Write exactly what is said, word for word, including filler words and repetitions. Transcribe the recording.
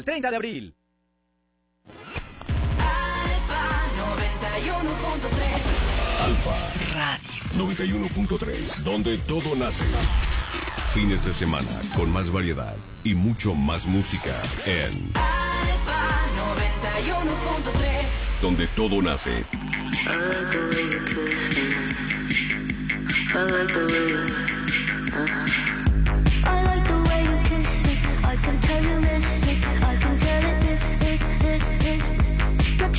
treinta de abril. Alfa noventa y uno punto tres. Alfa Radio noventa y uno punto tres, donde todo nace. Fines de semana con más variedad y mucho más música en Alfa noventa y uno punto tres, donde todo nace. I like the way you kiss me. I like the way you